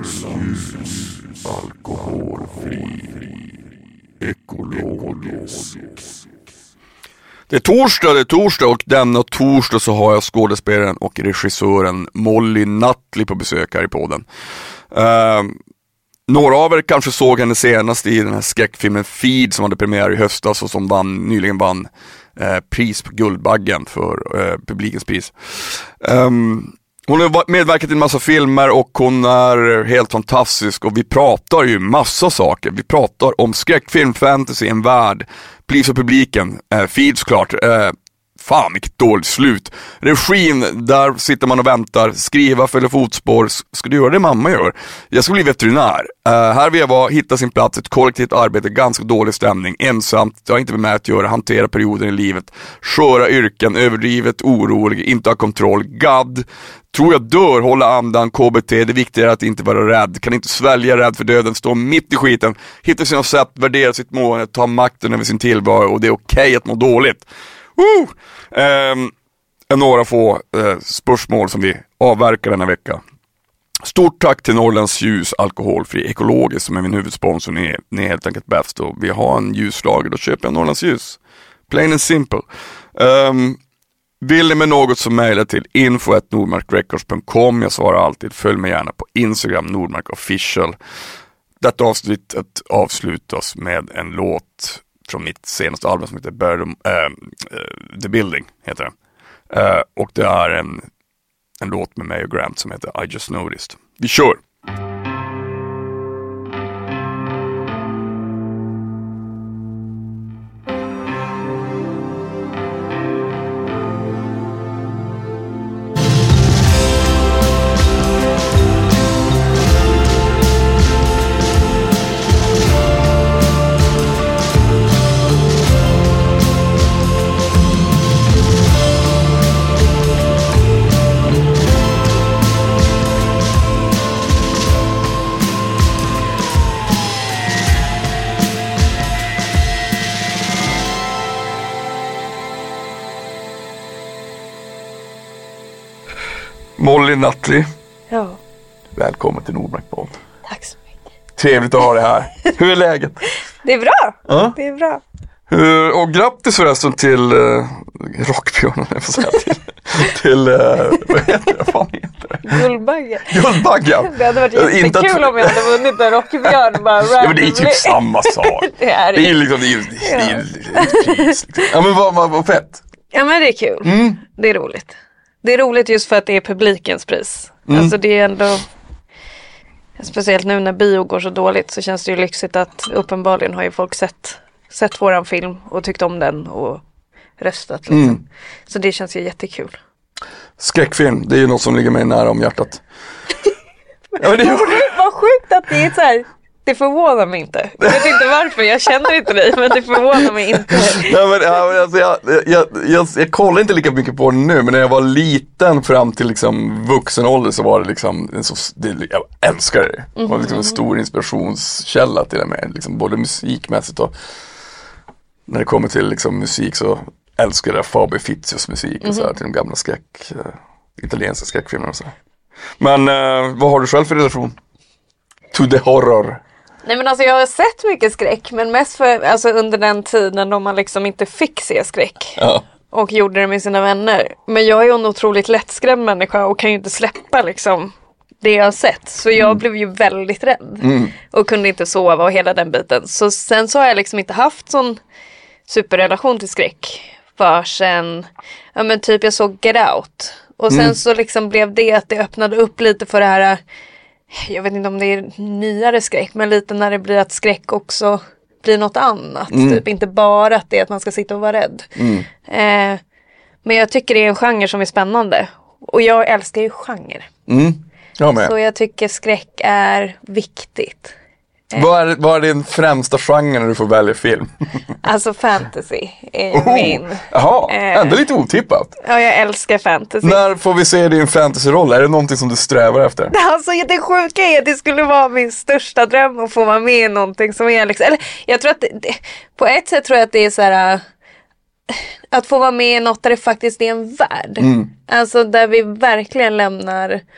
ljus, alkoholfri, ekologisk. Det är torsdag och denna torsdag så har jag skådespelaren och regissören Molly Nutley på besök här i podden. Några av er kanske såg henne senast i den här skräckfilmen Feed som hade premiär i höstas och som nyligen vann pris på Guldbaggen för publikens pris. Hon har medverkat i en massa filmer och hon är helt fantastisk och vi pratar ju massa saker. Vi pratar om skräckfilm, fantasy, en värld, pris och publiken, Feed såklart. Fan, vilket dåligt slut. Regin, där sitter man och väntar. Skriva, följa fotspår. Ska du göra det mamma gör? Jag ska bli veterinär. Här vill jag vara, hitta sin plats. Ett kollektivt arbete, ganska dålig stämning. Ensamt, jag har inte med att göra. Hantera perioden i livet. Sköra yrken, överdrivet, orolig. Inte ha kontroll. Gadd. Tror jag dör, hålla andan, KBT. Det viktiga är att inte vara rädd. Kan inte svälja rädd för döden. Stå mitt i skiten. Hitta sina sätt, värdera sitt mående. Ta makten över sin tillvaro. Och det är okej att må dåligt. Några få spörsmål som vi avverkar denna vecka. Stort tack till Norrlands ljus, alkoholfri, ekologisk som är min huvudsponsor. Ni är helt enkelt bäst och vi har en ljuslager, då köper jag Norrlands ljus. Plain and simple. Vill ni med något så mejla till info@nordmarkrecords.com. Jag svarar alltid, följ mig gärna på Instagram, Nordmark Official. Detta avsnittet avslutas med en låt från mitt senaste album som heter The Building heter det. Och det är en låt med mig och Grant som heter I Just Noticed. Vi kör! Molly Nutley. Ja. Välkommen till Nordmark-podd. Tack så mycket. Trevligt att ha dig här. Hur är läget? Det är bra. Ja. Det är bra. Och grattis förresten till Rockbjörnen, jag får säga till vad heter det? Fan heter det? Guldbaggen. Guldbaggen. Det hade varit jättekul om jag hade vunnit en Rockbjörn bara. Ja, men det är typ samma sak. Det är liksom det är pris. Liksom. Ja, men vad fett. Ja, men det är kul. Mm. Det är roligt. Det är roligt just för att det är publikens pris. Alltså det är ändå, speciellt nu när bio går så dåligt så känns det ju lyxigt att uppenbarligen har ju folk sett våran film och tyckt om den och röstat liksom. Så det känns ju jättekul. Skräckfilm, det är ju något som ligger mig nära om hjärtat. Ja, men det vad sjukt att det är så här. Det förvånar mig inte. Jag vet inte varför, jag känner inte dig, men det förvånar mig inte. Jag kollar inte lika mycket på det nu, men när jag var liten fram till liksom vuxen ålder så var det liksom jag älskar det. Det var liksom en stor inspirationskälla till mig, liksom både musikmässigt och när det kommer till liksom musik så älskar jag Fabio Fizzios musik och så här, till de gamla italienska skräckfilmerna och så här. Men vad har du själv för relation to the horror? Nej, men alltså jag har sett mycket skräck, men mest för, alltså under den tiden då man liksom inte fick se skräck. Ja. Och gjorde det med sina vänner. Men jag är ju en otroligt lättskrämd människa och kan ju inte släppa liksom det jag har sett. Så jag blev ju väldigt rädd. Och kunde inte sova och hela den biten. Så sen så har jag liksom inte haft sån superrelation till skräck. För sen, ja men typ jag såg Get Out. Och sen så liksom blev det att det öppnade upp lite för det här. Jag vet inte om det är nyare skräck, men lite när det blir att skräck också blir något annat. Typ inte bara att det är att man ska sitta och vara rädd. Men jag tycker det är en genre som är spännande. Och jag älskar ju genre. Jag med. Så jag tycker skräck är viktigt. Vad är din främsta genre när du får välja film? Alltså fantasy är min. Jaha, ändå lite otippat. Ja, jag älskar fantasy. När får vi se din fantasyroll? Är det någonting som du strävar efter? Alltså det sjuka är att det skulle vara min största dröm att få vara med i någonting som är liksom, eller jag tror att på ett sätt tror jag att det är så här att få vara med i något där det faktiskt är en värld. Alltså där vi verkligen lämnar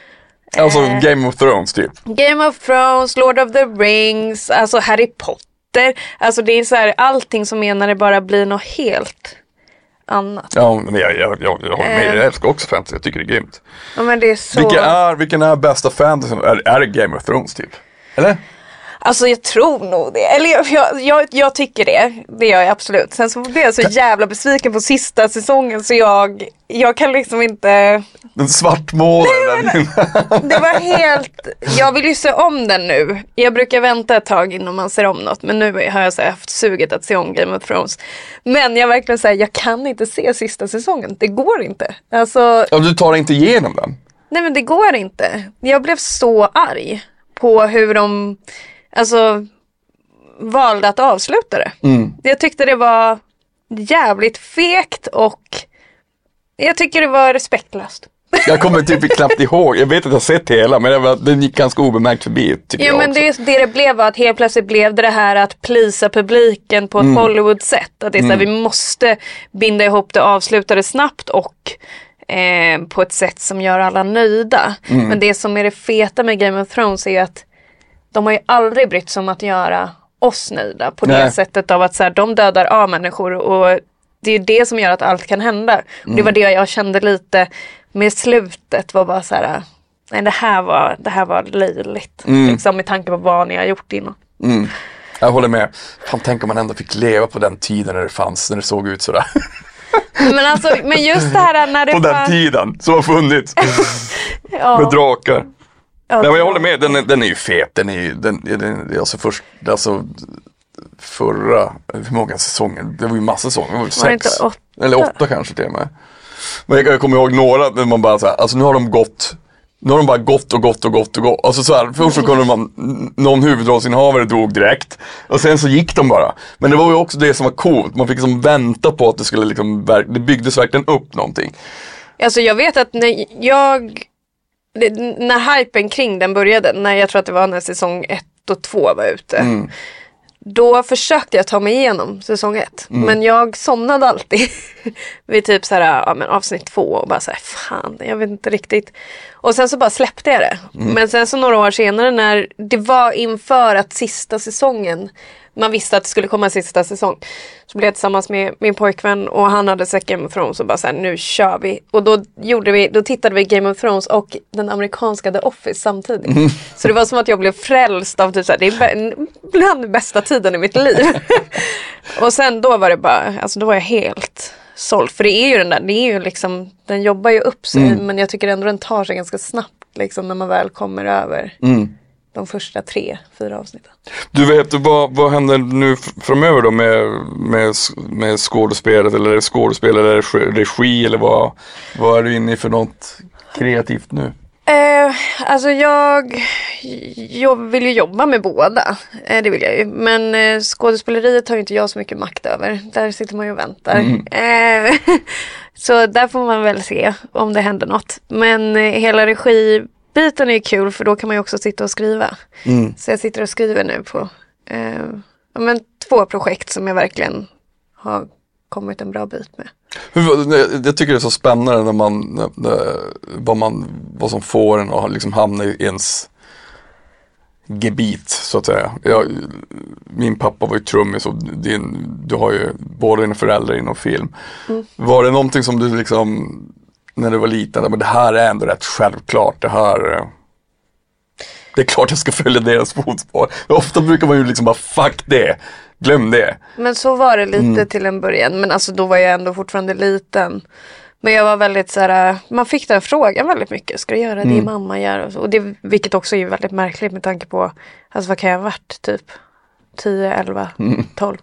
Alltså Game of Thrones typ. Game of Thrones, Lord of the Rings, alltså Harry Potter. Alltså det är så här, allting som är när det bara blir något helt annat. Ja, men jag håller med. Jag älskar också fantasy, jag tycker det är grymt. Ja, men det är så... Vilken är bästa fantasy? Är det Game of Thrones typ? Eller? Alltså jag tror nog det. Eller jag tycker det. Det gör jag absolut. Sen så blev jag så jävla besviken på sista säsongen så jag kan liksom inte... Den svartmålade. Det var helt... Jag vill ju se om den nu. Jag brukar vänta ett tag innan man ser om något. Men nu har jag så haft suget att se om Game of Thrones. Men jag verkligen säger, jag kan inte se sista säsongen. Det går inte. Alltså... Ja, du tar inte igenom den? Nej, men det går inte. Jag blev så arg på hur de... Alltså valde att avsluta det. Jag tyckte det var jävligt fegt och jag tycker det var respektlöst. Jag kommer typ knappt ihåg. Jag vet att jag har sett hela, men den gick ganska obemärkt förbi. Jo, men det blev var att helt plötsligt blev det här att plisa publiken på ett Hollywood-sätt. Att det är så här, vi måste binda ihop det, avsluta det snabbt och på ett sätt som gör alla nöjda. Men det som är det feta med Game of Thrones är att de har ju aldrig brytt sig om att göra oss nöjda på det sättet av att så här, de dödar av människor och det är ju det som gör att allt kan hända. Och det var det jag kände lite med slutet var bara så här, nej det här var löjligt liksom, med tanke på vad ni har gjort innan. Jag håller med. Fan, tänk om man ändå fick leva på den tiden när det såg ut sådär. Men just det här när det på den tiden som har funnits. Med drakar. Ja, men jag håller med, den är ju fet. Den är alltså förra, hur många säsonger? Det var ju massa säsonger, det var ju 6 eller 8 kanske till och med. Men jag kommer ihåg några där man bara så här, alltså nu har de bara gått. Alltså så här, först så kunde någon huvudrollsinnehavare dog direkt och sen så gick de bara. Men det var ju också det som var coolt, man fick liksom vänta på att det skulle liksom, det byggdes verkligen upp någonting. Alltså jag vet att när hypen kring den började, när jag tror att det var när säsong 1 och 2 var ute, då försökte jag ta mig igenom säsong 1. Men jag somnade alltid vid typ så här, men avsnitt 2 och bara så här, fan, jag vet inte riktigt. Och sen så bara släppte jag det. Men sen så några år senare när det var inför att sista säsongen, man visste att det skulle komma en sista säsong, så blev jag tillsammans med min pojkvän och han hade sett Game of Thrones och bara såhär, nu kör vi. Och då tittade vi Game of Thrones och den amerikanska The Office samtidigt. Så det var som att jag blev frälst av typ såhär, det är bland den bästa tiden i mitt liv. Och sen då var det bara, alltså då var jag helt såld. För det är ju det är ju liksom, den jobbar ju upp sig, men jag tycker ändå den tar sig ganska snabbt liksom när man väl kommer över de första 3-4 avsnitten. Du vet, vad händer nu framöver då med skådespelet eller skådespel eller regi eller vad är du inne i för något kreativt nu? Alltså jag vill ju jobba med båda, det vill jag ju. Men skådespeleriet har ju inte jag så mycket makt över. Där sitter man ju och väntar. Så där får man väl se om det händer något. Men hela regibiten är kul för då kan man ju också sitta och skriva. Så jag sitter och skriver nu på 2 projekt som jag verkligen har kommit en bra bit med. Jag tycker det är så spännande vad som får en att liksom hamna i ens gebit så att säga. Min pappa var ju trummis och du har ju båda dina föräldrar inom film. Var det någonting som du liksom när du var liten, men det här är ändå rätt självklart, det är klart jag ska följa deras fotspår. Ofta brukar man ju liksom bara fuck det. Glöm det. Men så var det lite till en början. Men alltså då var jag ändå fortfarande liten. Men jag var väldigt så här, man fick den frågan väldigt mycket. Ska du göra det mamma gör? Och så. Och det, vilket också är väldigt märkligt med tanke på, alltså vad kan jag ha varit? Typ 10, 11, 12.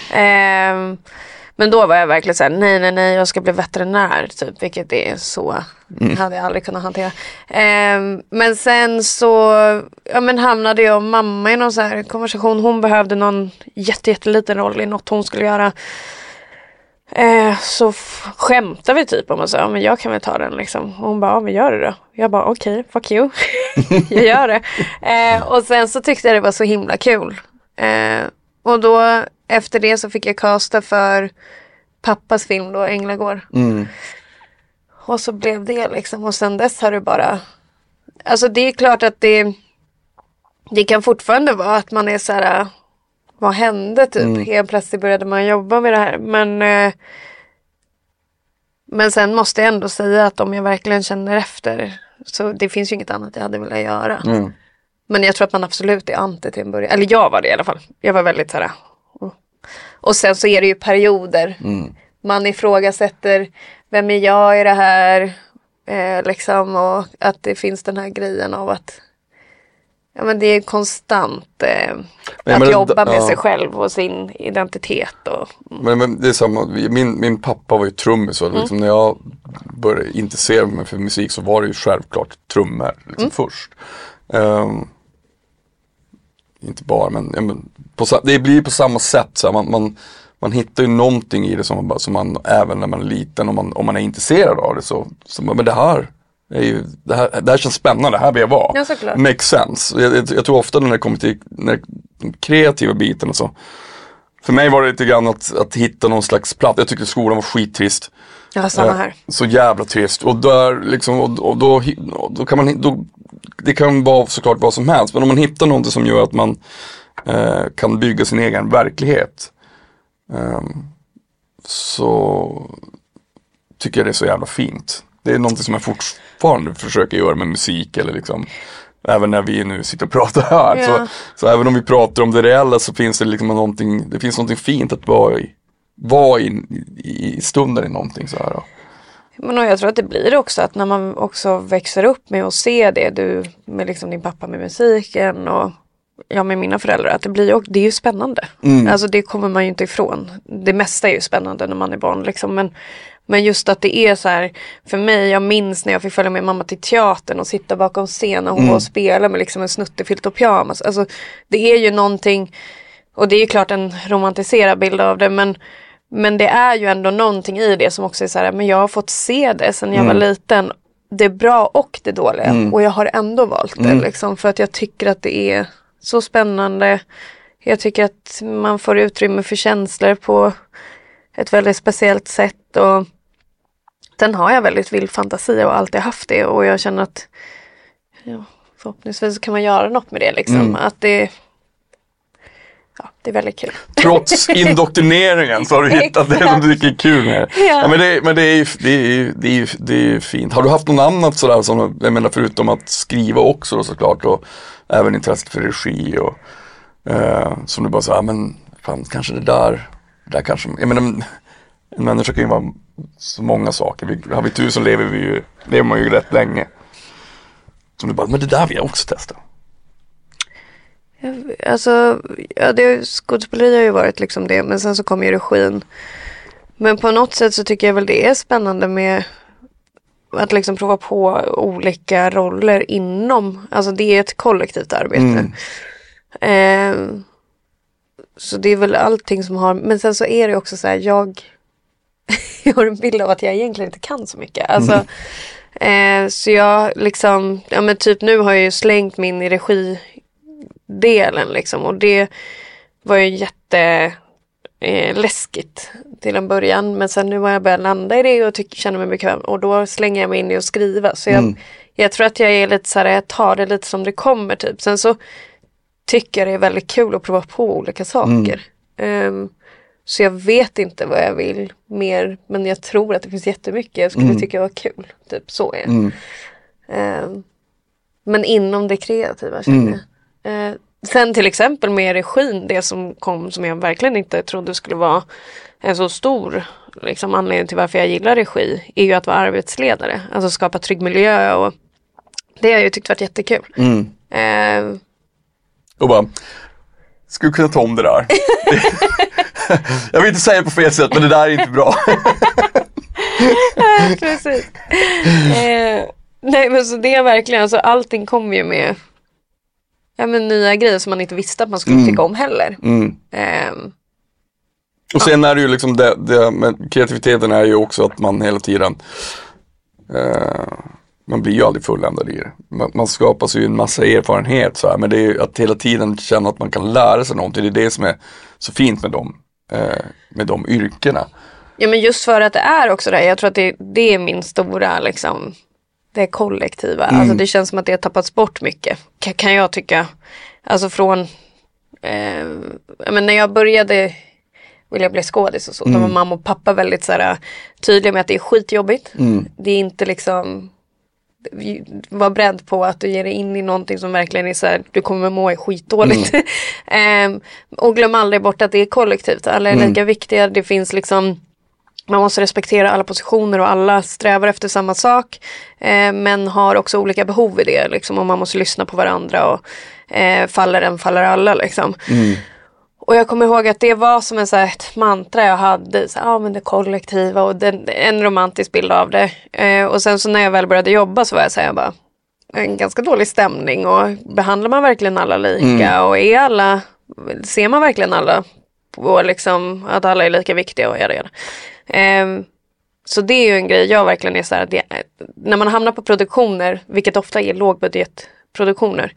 Men då var jag verkligen så här, nej, jag ska bli veterinär typ, vilket är så, hade jag aldrig kunnat hantera. Men sen så hamnade jag och mamma i någon så här konversation. Hon behövde någon jätteliten roll i något hon skulle göra. Så skämtade vi typ om och sa, men jag kan väl ta den liksom. Och hon bara, ja men gör det då. Jag bara, okej, fuck you. Jag gör det. Och sen så tyckte jag det var så himla kul. Och då efter det så fick jag casta för pappas film då, Änglagård. Och så blev det liksom. Och sen dess har det bara Alltså det är klart att det kan fortfarande vara att man är så här, vad hände typ? Helt plötsligt började man jobba med det här. Men sen måste jag ändå säga att om jag verkligen känner efter, så det finns ju inget annat jag hade velat göra. Men jag tror att man absolut är anti till en början. Eller jag var det i alla fall. Jag var väldigt så här. Och sen så är det ju perioder. Man ifrågasätter, vem är jag i det här? Liksom, och att det finns den här grejen av att men det är konstant att jobba med sig själv och sin identitet. Men det är samma, min pappa var ju trummis och liksom när jag började intressera mig för musik så var det ju självklart trummor liksom först. Inte bara, men det blir på samma sätt. Så man hittar ju någonting i det som man även när man är liten, om man är intresserad av det så men det här känns spännande, det här vill jag vara. Ja, såklart. Makes sense. Jag tror ofta när det kommer till den kreativa biten och så. För mig var det lite grann att hitta någon slags plats. Jag tyckte skolan var skittrist. Ja, samma här. Så jävla trist. Och där liksom, och då kan man det kan vara såklart vad som helst. Men om man hittar någonting som gör att man kan bygga sin egen verklighet. Så tycker jag det är så jävla fint. Det är någonting som jag fortfarande försöker göra med musik eller liksom, även när vi nu sitter och pratar här. Ja. Så även om vi pratar om det reella så finns det liksom någonting fint att vara i stunden i någonting så här då. Men jag tror att det blir också att när man också växer upp med att se det, du med liksom din pappa med musiken och jag med mina föräldrar, att det är ju spännande. Alltså det kommer man ju inte ifrån. Det mesta är ju spännande när man är barn liksom, men just att det är så här, för mig, jag minns när jag fick följa med mamma till teatern och sitta bakom scenen och hon var och spela med liksom en snuttefilt och pyjamas. Alltså det är ju någonting, och det är ju klart en romantiserad bild av det, men det är ju ändå någonting i det som också är så här, men jag har fått se det sedan jag var liten, det bra och det dåliga, och jag har ändå valt det liksom, för att jag tycker att det är så spännande. Jag tycker att man får utrymme för känslor på ett väldigt speciellt sätt, och den har jag väldigt vild fantasi och alltid haft det, och jag känner att förhoppningsvis kan man göra något med det liksom, att det är väldigt kul. Trots indoktrineringen så har du hittat det som du tycker är kul med. Ja, men det är ju fint. Har du haft något annat sådär som, jag menar förutom att skriva också då, såklart, och även intresse för regi och som du bara sa, men fan, kanske det där kanske, jag menar, en människa kan ju vara så många saker. Har vi tur så lever man ju rätt länge. Som du bara, men det där vill jag också testa. Alltså, skådespeleri har ju varit liksom det, men sen så kom ju regin. Men på något sätt så tycker jag väl det är spännande med att liksom prova på olika roller inom, alltså det är ett kollektivt arbete. Så det är väl allting som har, men sen så är det också så här, jag har en bild av att jag egentligen inte kan så mycket. Alltså, så jag liksom, men typ nu har jag ju slängt min i regidelen liksom, och det var ju läskigt till en början, men sen nu har jag börjat landa i det och känner mig bekväm, och då slänger jag mig in i att skriva, så jag tror att jag är lite så här, jag tar det lite som det kommer typ. Sen så tycker jag det är väldigt kul att prova på olika saker. Så jag vet inte vad jag vill mer, men jag tror att det finns jättemycket jag skulle tycka var kul, typ så är det. Men inom det kreativa känner jag. Sen till exempel med regin, det som kom som jag verkligen inte trodde skulle vara en så stor liksom, anledning till varför jag gillar regi, är ju att vara arbetsledare, alltså skapa trygg miljö, och det har jag ju tyckt varit jättekul. Och bara, skulle kunna ta om det där. Jag vill inte säga det på fel sätt, men det där är inte bra. Precis. Nej, men så det är verkligen, alltså allting kommer ju med nya grejer som man inte visste att man skulle tycka om heller. Och sen är det ju liksom men kreativiteten är ju också att man hela tiden man blir ju aldrig fulländad i det. Man skapar sig ju en massa erfarenhet så här, men det är ju att hela tiden känna att man kan lära sig någonting. Det är det som är så fint med de yrkena. Ja, men just för att det är också det. Jag tror att det är min stora liksom, det kollektiva. Alltså det känns som att det har tappats bort mycket. Kan jag tycka. Alltså från men när jag började vilja bli skådis och så. Då var mamma och pappa väldigt så här, tydliga med att det är skitjobbigt. Det är inte liksom var beredd på att du ger dig in i någonting som verkligen är så här, du kommer må skitdåligt. Och glöm aldrig bort att det är kollektivt. Alla är lika viktiga. Det finns liksom, man måste respektera alla positioner och alla strävar efter samma sak. Men har också olika behov i det liksom, och man måste lyssna på varandra och faller alla liksom. Och jag kommer ihåg att det var som en så här, ett mantra jag hade. Men det kollektiva och en romantisk bild av det. Och sen så när jag väl började jobba så var jag så här, bara en ganska dålig stämning. Och behandlar man verkligen alla lika? Och ser man verkligen alla? Och liksom att alla är lika viktiga och göra. Så det är ju en grej jag verkligen är så här. När man hamnar på produktioner, vilket ofta är lågbudgetproduktioner.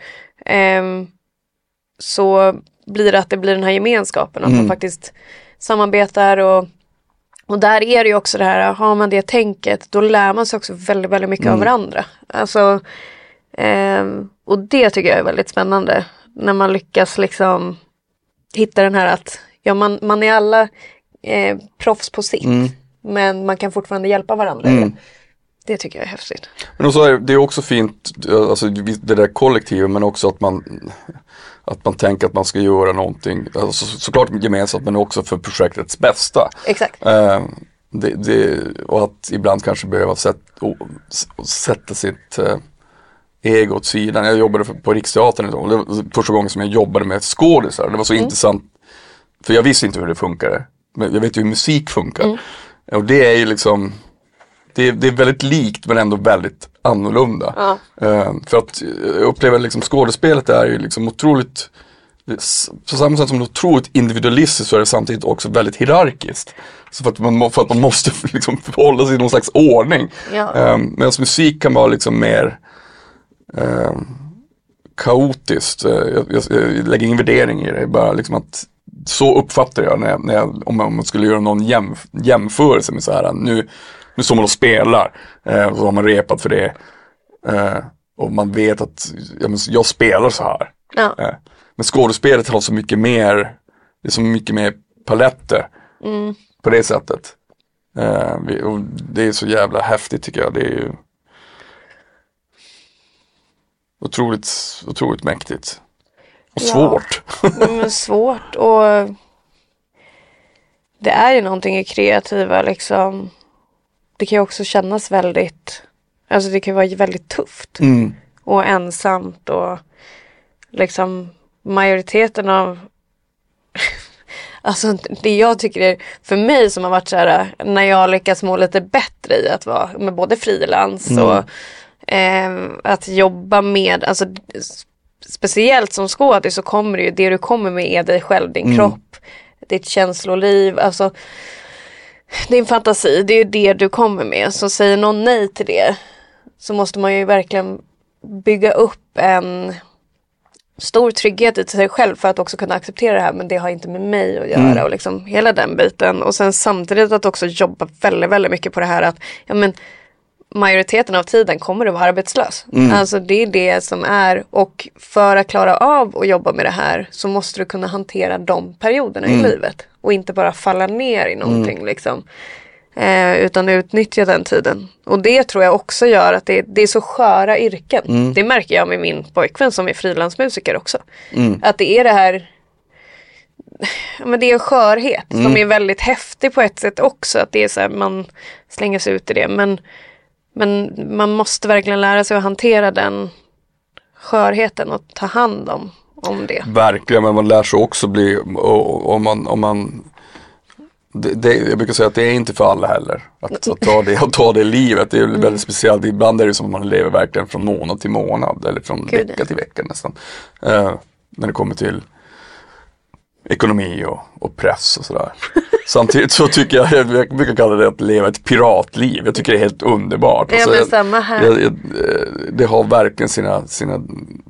Så blir det att det blir den här gemenskapen. Att man faktiskt samarbetar och där är det ju också det här, har man det tänket, då lär man sig också väldigt, väldigt mycket av varandra. Alltså, och det tycker jag är väldigt spännande. När man lyckas liksom hitta den här att man är alla proffs på sitt. Men man kan fortfarande hjälpa varandra. Det tycker jag är häftigt. Men också är det är också fint, alltså det där kollektivet, men också att man tänker att man ska göra någonting, alltså, såklart gemensamt, men också för projektets bästa. Exakt. Och att ibland kanske behöva sätta sitt ego åt sidan. Jag jobbade på Riksteatern och det var första gången som jag jobbade med skådisar. Det var så intressant, för jag visste inte hur det funkar. Men jag vet ju hur musik funkar. Och det är ju liksom, det är väldigt likt men ändå väldigt annorlunda. För att jag upplever liksom skådespelet är ju liksom otroligt, på samma sätt som det är otroligt individualistiskt, så är det samtidigt också väldigt hierarkiskt. Så för att man måste liksom förhålla sig i någon slags ordning. Medan musik kan vara liksom mer kaotiskt. Jag lägger ingen värdering i det, bara liksom att så uppfattar jag när jag om man skulle göra någon jämförelse med så här, nu står man och spelar, och så har man repat för det, och man vet att jag spelar så här. Men skådespelet har så mycket mer, det är så mycket mer paletter på det sättet. Och det är så jävla häftigt tycker jag. Det är ju otroligt mäktigt. Och svårt. Men svårt, och det är ju någonting i kreativa liksom. Det kan ju också kännas väldigt, alltså det kan vara väldigt tufft och ensamt, och liksom majoriteten av alltså det jag tycker är, för mig som har varit så här, när jag lyckas må lite bättre i att vara med både frilans och att jobba med, alltså speciellt som skådis så kommer det du kommer med är dig själv, din kropp, ditt känsloliv, alltså din fantasi, det är ju det du kommer med. Så säger någon nej till det, så måste man ju verkligen bygga upp en stor trygghet i sig själv för att också kunna acceptera det här, men det har inte med mig att göra och liksom hela den biten. Och sen samtidigt att också jobba väldigt, väldigt mycket på det här att majoriteten av tiden kommer du vara arbetslös. Alltså det är det som är, och för att klara av att jobba med det här så måste du kunna hantera de perioderna i livet och inte bara falla ner i någonting liksom. Utan utnyttja den tiden. Och det tror jag också gör att det är så sköra yrken. Det märker jag med min pojkvän som är frilansmusiker också. Att det är det här, men det är en skörhet som är väldigt häftig på ett sätt också. Att det är så här, man slänger sig ut i det. Men man måste verkligen lära sig att hantera den skörheten och ta hand om det. Verkligen, men man lär sig också bli, om man jag brukar säga att det är inte för alla heller att ta det livet. Det är väldigt speciellt. Ibland är det som att man lever verkligen från månad till månad eller från vecka till vecka nästan. När det kommer till ekonomi och press och sådär. Samtidigt så tycker jag brukar kalla det att leva ett piratliv. Jag tycker det är helt underbart. Alltså, men samma här. Det har verkligen sina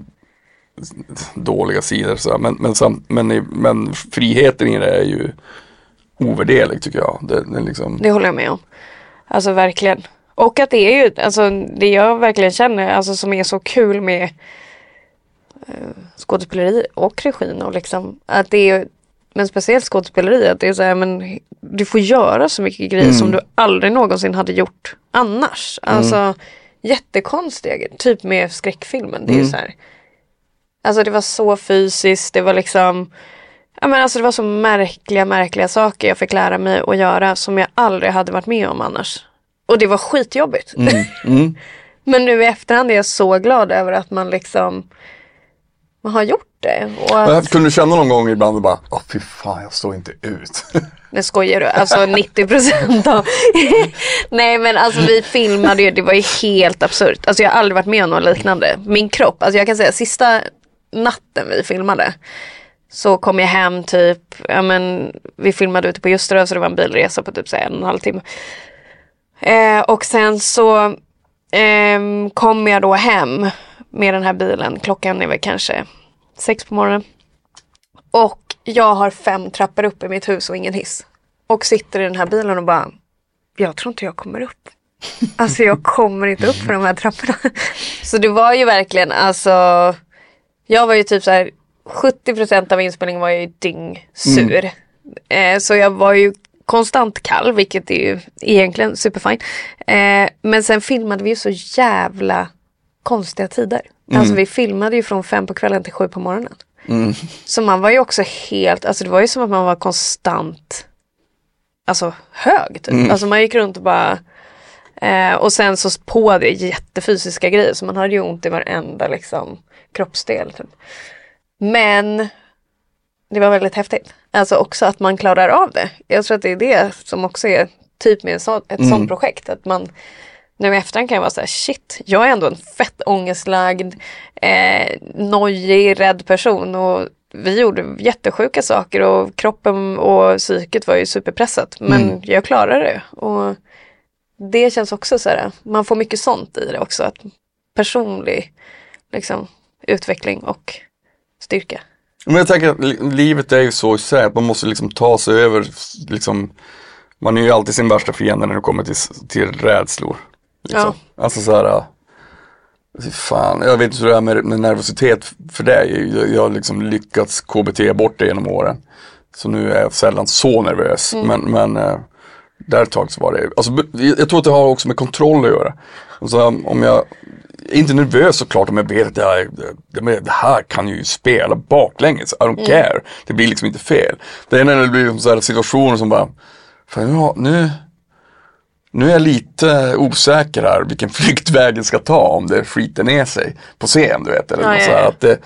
dåliga sidor så, men friheten i det är ju ovärderlig tycker jag. Det håller jag med om. Alltså verkligen. Och att det är ju, alltså det jag verkligen känner, alltså som är så kul med skådespeleri och regin och liksom, att det är, men speciellt skådespeleri, att det är så här, men du får göra så mycket grejer som du aldrig någonsin hade gjort annars. Alltså jättekonstiga grejer, typ med skräckfilmen, det är ju så här. Alltså det var så fysiskt, det var liksom, ja men alltså det var så märkliga saker jag fick lära mig att göra som jag aldrig hade varit med om annars. Och det var skitjobbigt. Men nu i efterhand är jag så glad över att man liksom man har gjort det. Och att... Kunde du känna någon gång ibland och bara, fy fan, jag står inte ut. Det skojar du, alltså 90% av... Nej men alltså vi filmade ju, det var ju helt absurt. Alltså jag har aldrig varit med om något liknande. Min kropp, alltså jag kan säga sista natten vi filmade så kom jag hem typ, ja men vi filmade ute på Ljusterö så det var en bilresa på typ så 1,5 timme. Och sen så kom jag då hem med den här bilen. Klockan är väl kanske 6 på morgonen. Och jag har 5 trappor upp i mitt hus och ingen hiss. Och sitter i den här bilen och bara, jag tror inte jag kommer upp. Alltså jag kommer inte upp för de här trapporna. Så det var ju verkligen, alltså jag var ju typ så här 70% av inspelningen var jag ju dyngsur. Så jag var ju konstant kall, vilket är ju egentligen superfint. Men sen filmade vi ju så jävla konstiga tider. Alltså vi filmade ju från 5 på kvällen till 7 på morgonen. Så man var ju också helt, alltså det var ju som att man var konstant alltså hög typ. Alltså man gick runt och bara och sen så på det jättefysiska grejer så man hade ju ont i varenda liksom kroppsdel typ. Men det var väldigt häftigt. Alltså också att man klarar av det. Jag tror att det är det som också är typ med ett sånt projekt. Att man nu i efterhand kan jag vara så här, shit, jag är ändå en fett ångestlagd, nojig, rädd person. Och vi gjorde jättesjuka saker och kroppen och psyket var ju superpressat. Men jag klarade det. Och det känns också så här, man får mycket sånt i det också. Att personlig liksom, utveckling och styrka. Men jag tänker att livet är ju så isär att man måste liksom ta sig över liksom, man är ju alltid sin värsta fiende när det kommer till rädslor liksom. Ja. Alltså så här, fan, jag vet inte hur det är med nervositet för dig. Jag har liksom lyckats KBT bort det genom åren. Så nu är jag sällan så nervös. Men där ett tag så var det, alltså, jag tror att det har också med kontroll att göra. Alltså, om jag är inte nervös såklart om jag vet att det här kan ju spela baklänges. I don't care. Det blir liksom inte fel. Det är när det blir så här situationer som bara, fan, nu är jag lite osäker här vilken flyktvägen ska ta om det skiter ner sig på scen, du vet. Eller så här, att det,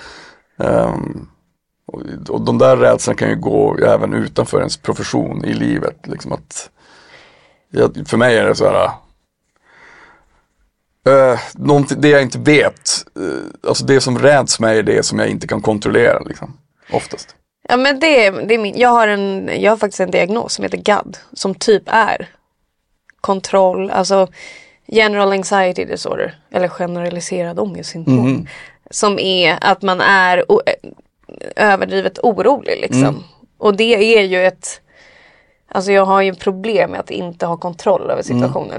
och de där rädslorna kan ju gå även utanför ens profession i livet. Liksom att, för mig är det så här, det jag inte vet, alltså det som räds mig är det som jag inte kan kontrollera liksom, oftast. Ja men det är min, jag har faktiskt en diagnos som heter GAD, som typ är kontroll, alltså general anxiety disorder, eller generaliserad ångestsyndrom, som är att man är överdrivet orolig liksom. Och det är ju alltså jag har ju problem med att inte ha kontroll över situationen.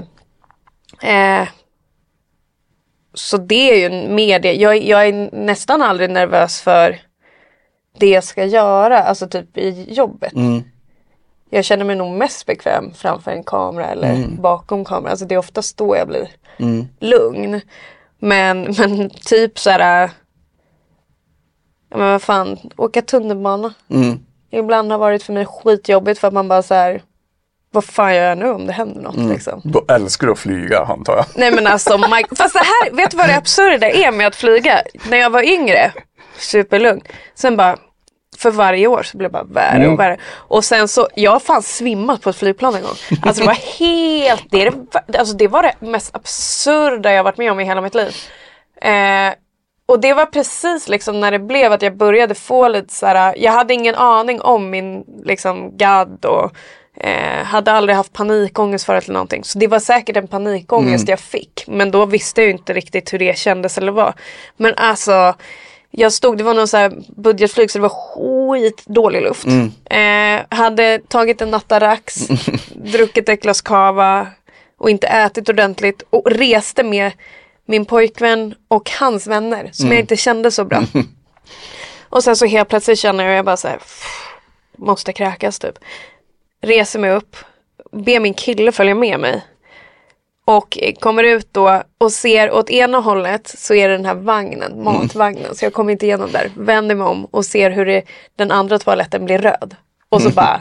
Så det är ju mer det. Jag är nästan aldrig nervös för det jag ska göra. Alltså typ i jobbet. Jag känner mig nog mest bekväm framför en kamera eller bakom kameran. Alltså det är oftast då jag blir lugn. Men typ så här, ja men vad fan, åka tunnelbana. Ibland har varit för mig skitjobbigt för att man bara så här, vad fan gör jag nu om det händer något liksom? Då älskar du att flyga, antar jag. Nej men alltså, fast det här, vet du vad det absurda är med att flyga? När jag var yngre, superlugn. Sen bara, för varje år så blev det bara värre och värre. Och sen så, jag har fan svimmat på ett flygplan en gång. Alltså det var helt, det var det mest absurda jag varit med om i hela mitt liv. Och det var precis liksom när det blev att jag började få lite så här, jag hade ingen aning om min liksom GAD och hade aldrig haft panikångest för eller någonting. Så det var säkert en panikångest jag fick. Men då visste jag ju inte riktigt hur det kändes eller var. Men alltså, det var någon så här budgetflyg så det var skitdålig luft. Hade tagit en Natarax, druckit ett glas kava, och inte ätit ordentligt och reste med min pojkvän och hans vänner som jag inte kände så bra. Och sen så helt plötsligt känner jag bara så här, måste kräkas typ. Reser mig upp, ber min kille följa med mig. Och kommer ut då och ser åt ena hållet så är det den här vagnen, matvagnen. Så jag kommer inte igenom där. Vänder mig om och ser hur den andra toaletten blir röd. Och så bara...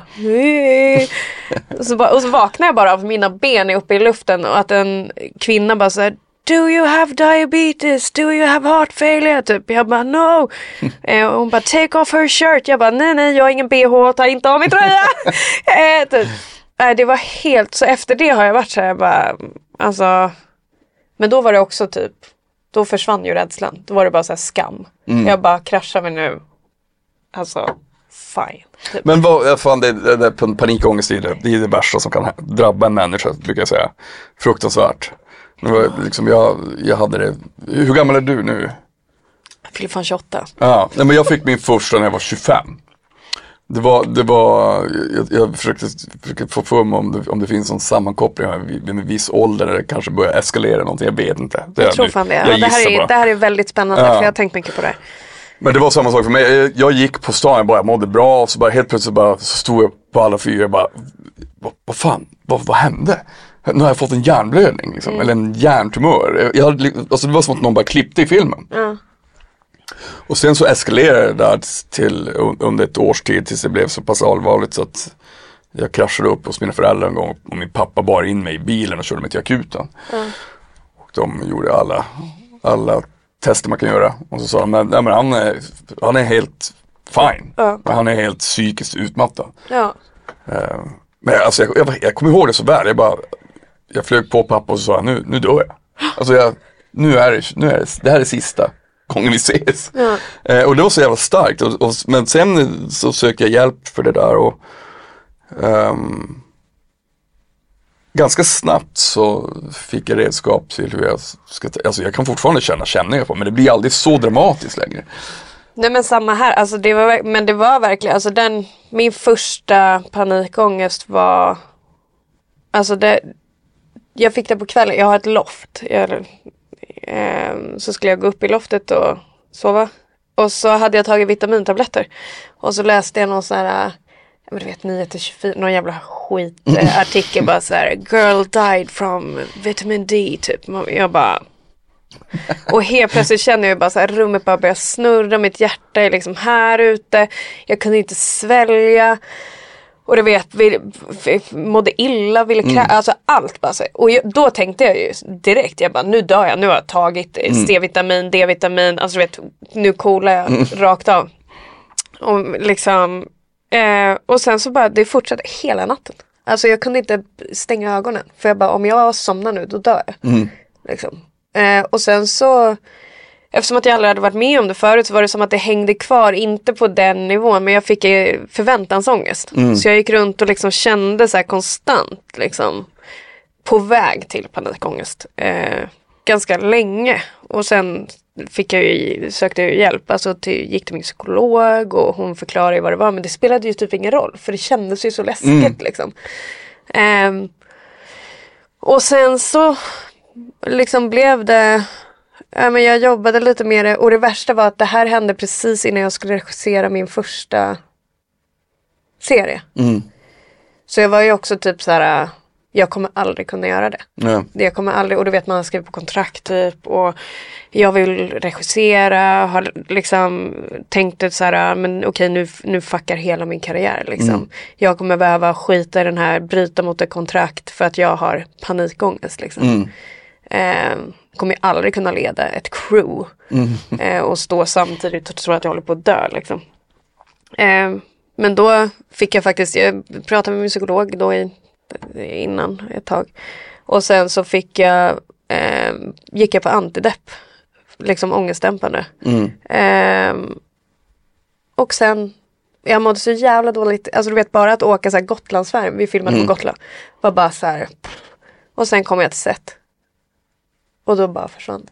och så vaknar jag bara av mina ben uppe i luften. Och att en kvinna bara så här, do you have diabetes? Do you have heart failure? Typ. Jag bara, no. Och hon bara, take off her shirt. Jag bara, nej, jag har ingen BH. Ta inte av min tröja. Typ. Det var helt... Så efter det har jag varit så här, bara... Alltså... Men då var det också typ... Då försvann ju rädslan. Då var det bara så här skam. Jag bara, kraschar vi nu. Alltså... Fine. Typ. Men fan, det panikångest det är det värsta som kan drabba en människa, brukar jag säga. Fruktansvärt. Det var liksom, jag hade det. Hur gammal är du nu? Jag fyller fan 28. Ja, men jag fick min första när jag var 25. Det var jag försökte få för mig om det finns någon sammankoppling vid en viss ålder där det kanske börjar eskalera någonting, jag vet inte. Jag tror fan det. Det här är väldigt spännande för jag har tänkt mycket på det. Men det var samma sak för mig. Jag gick på stan, jag mådde bra och så bara helt plötsligt så stod jag på alla fyra och bara, vad fan, vad hände? Nu har jag fått en hjärnblödning liksom, eller en hjärntumör. Alltså det var som att någon bara klippte i filmen. Och sen så eskalerade det där till under ett års tid tills det blev så pass allvarligt så att jag kraschade upp hos mina föräldrar en gång och min pappa bar in mig i bilen och körde mig till akuten. Och de gjorde alla tester man kan göra. Och så sa de, men han är helt fine. Han är helt psykiskt utmattad. Men alltså jag kommer ihåg det så väl. Jag flög på pappa och så sa nu dör jag. Alltså det här är sista gången vi ses. Och det var så jävla starkt. Men sen så sökte jag hjälp för det där och ganska snabbt så fick jag redskap till hur jag ska... Alltså jag kan fortfarande känna känningar på, men det blir aldrig så dramatiskt längre. Nej men samma här, alltså det var verkligen, alltså min första panikångest var, alltså jag fick det på kvällen, jag har ett loft, så skulle jag gå upp i loftet och sova. Och så hade jag tagit vitamintabletter. Och så läste jag någon sån här, jag vet 9-24, någon jävla skitartikel bara så här, girl died from vitamin D typ. Jag bara... Och helt plötsligt känner jag bara så här, rummet bara börjar snurra, mitt hjärta är liksom här ute. Jag kunde inte svälja. Och du vet, mådde illa, ville alltså allt bara så. Och då tänkte jag ju direkt, jag bara, nu dör jag, nu har jag tagit C-vitamin, D-vitamin, alltså du vet, nu coolar jag rakt av. Och liksom, och sen så bara, det fortsatte hela natten. Alltså jag kunde inte stänga ögonen, för jag bara, om jag somnar nu, då dör jag. Liksom. Och sen så, eftersom att jag aldrig hade varit med om det förut, så var det som att det hängde kvar, inte på den nivån, men jag fick förväntansångest. Så jag gick runt och liksom kände så här konstant liksom på väg till panikångest ganska länge. Och sen sökte jag hjälp, alltså gick till min psykolog och hon förklarade vad det var, men det spelade ju typ ingen roll, för det kändes ju så läskigt liksom. Och sen så liksom blev det, men jag jobbade lite med det, och det värsta var att det här hände precis innan jag skulle regissera min första serie. Så jag var ju också typ så här, jag kommer aldrig kunna göra det. Jag kommer aldrig, och du vet man har skrivit på kontrakt typ, och jag vill regissera, har liksom tänkt så här, men okej, nu fuckar hela min karriär liksom. Jag kommer behöva skita i den här, bryta mot ett kontrakt för att jag har panikångest liksom. Kommer jag aldrig kunna leda ett crew och stå samtidigt och tro att jag håller på att dö liksom. Men då fick jag faktiskt, jag pratade med min psykolog då innan ett tag, och sen så gick jag på antidepp, liksom ångestdämpande. Och sen jag mådde så jävla dåligt, alltså du vet, bara att åka så här Gotlandsfärm, vi filmade på Gotland, var bara så här, och sen kom jag till set. Och då bara försvann.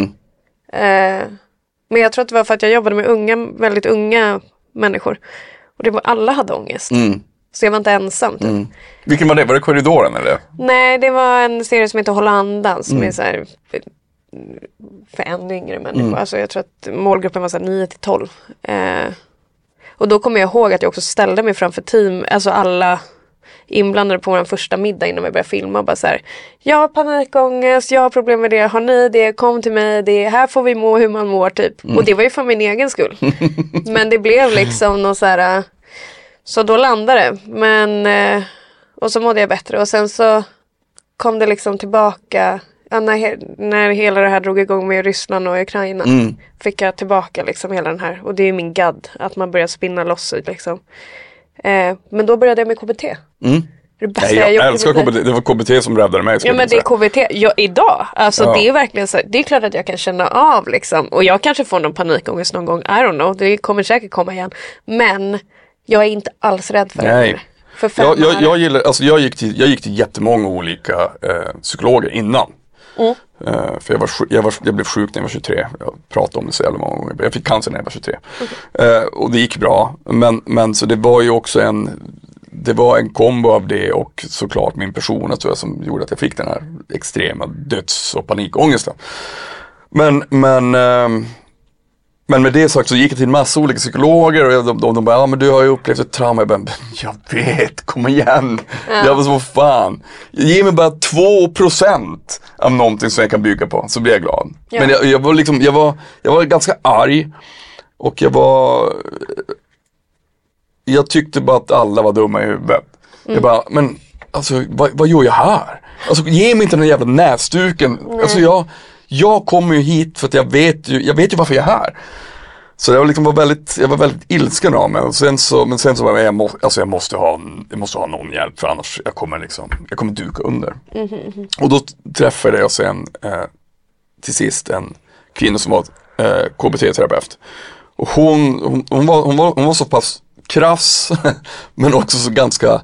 Men jag tror att det var för att jag jobbade med väldigt unga människor. Och alla hade ångest. Så jag var inte ensam typ. Vilken var det? Var det Korridoren eller? Nej, det var en serie som heter Hålla andan, som är så här för ännu yngre människor. Alltså jag tror att målgruppen var så här 9-12. Och då kommer jag ihåg att jag också ställde mig framför team, alltså alla inblandade på vår första middag innan vi började filma och bara så här: jag har panikångest, jag har problem med det, har ni det, kom till mig, det här får vi må hur man mår typ. Och det var ju för min egen skull. Men det blev liksom något så här, så då landade det. Men och så mådde jag bättre och sen så kom det liksom tillbaka. Ja, när hela det här drog igång med Ryssland och Ukraina fick jag tillbaka liksom hela den här. Och det är min gadd, att man börjar spinna loss liksom. Men då började jag med KBT. Det bästa jag älskar KBT. Det var KBT som räddade mig. Ja, men det är KBT. idag, alltså det är verkligen så. Det är klart att jag kan känna av liksom. Och jag kanske får någon panikångest någon gång. I don't know, det kommer säkert komma igen. Men jag är inte alls rädd för det. För jag gillar, alltså jag gick till jättemånga olika psykologer innan. För jag blev sjuk när jag var 23. Jag pratade om det så jävla många gånger. Jag fick cancer när jag var 23. Och det gick bra. Men så det var ju också en kombo av det och såklart min persona tror jag, som gjorde att jag fick den här extrema döds- och panikångesten. Men med det sagt så gick jag till en massa olika psykologer och de bara, ja men du har ju upplevt ett trauma. Jag vet, kom igen. Jag var så fan. Ge mig bara 2% av någonting som jag kan bygga på, så blir jag glad. Ja. Men jag var ganska arg och jag tyckte bara att alla var dumma i huvudet. Jag bara, men alltså vad gör jag här? Alltså ge mig inte den jävla näsduken. Alltså jag kommer ju hit för att jag vet ju varför jag är här. Så jag var väldigt ilsken av mig. Och sen så var jag måste ha någon hjälp, för annars jag kommer duka under. Och då träffade jag sen till sist en kvinna som var KBT-terapeut. Och hon var så pass krass men också så ganska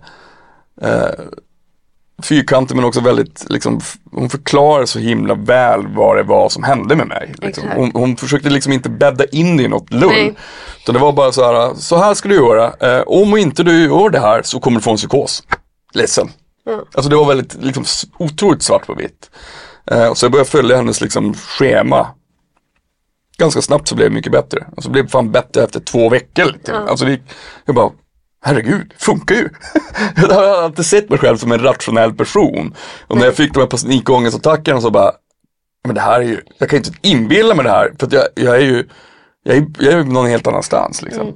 fyrkantig, men också väldigt liksom, hon förklarar så himla väl vad det var som hände med mig liksom. Hon försökte liksom inte bädda in i något lull. Så det var bara så här ska du göra, om inte du gör det här så kommer du få en psykos. Ledsen. Alltså det var väldigt liksom, otroligt svart på vitt. Så jag började följa hennes liksom, schema. Ganska snabbt så blev det mycket bättre. Alltså det blev fan bättre efter 2 veckor liksom. Alltså jag bara, herregud, funkar ju. Jag har alltid sett mig själv som en rationell person. Och när jag fick de här panikångestattackerna så bara, men det här är ju, jag kan inte inbilla mig det här. För att jag är ju någon helt annanstans liksom.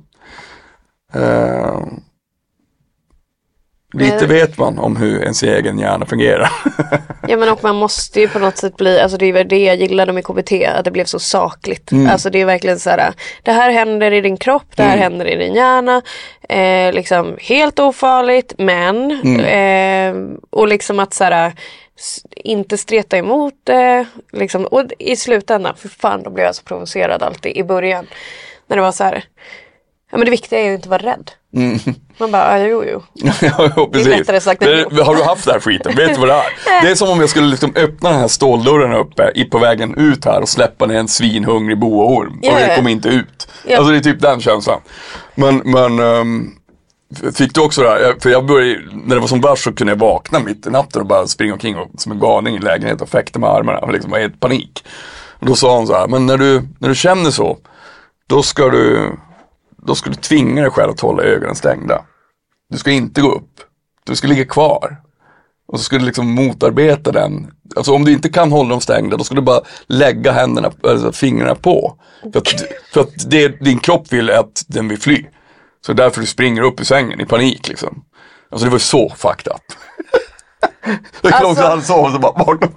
Lite vet man om hur ens egen hjärna fungerar. Ja, men och man måste ju på något sätt bli, alltså det är det jag gillade med KBT, att det blev så sakligt. Alltså det är verkligen så här, det här händer i din kropp, det här händer i din hjärna, liksom helt ofarligt, men och liksom att så här, inte streta emot det liksom. Och i slutändan, för fan, då blev jag så provocerad alltid i början när det var så här, ja men det viktiga är ju inte att vara rädd. Man bara, jo. Ja, precis. Det är lättare sagt. Har du haft det här skiten? Vet du vad det är? Det är som om jag skulle liksom öppna den här ståldörren uppe på vägen ut här och släppa ner en svinhungrig boorm. Och det kommer inte ut. Alltså det är typ den känslan. Men fick du också det här? För jag började, när det var som värst så kunde jag vakna mitt i natten och bara springa omkring som en galning i lägenheten och fäkta med armarna. Och liksom var helt panik. Och då sa hon så här, men när du känner så, då ska du tvinga dig själv att hålla ögonen stängda. Du ska inte gå upp. Du ska ligga kvar. Och så ska du liksom motarbeta den. Alltså om du inte kan hålla dem stängda, då ska du bara lägga fingrarna på. För att din kropp vill att den vill fly. Så därför du springer upp i sängen i panik liksom. Alltså det var så fucked up. Jag kan också han sov och så bara vaknade.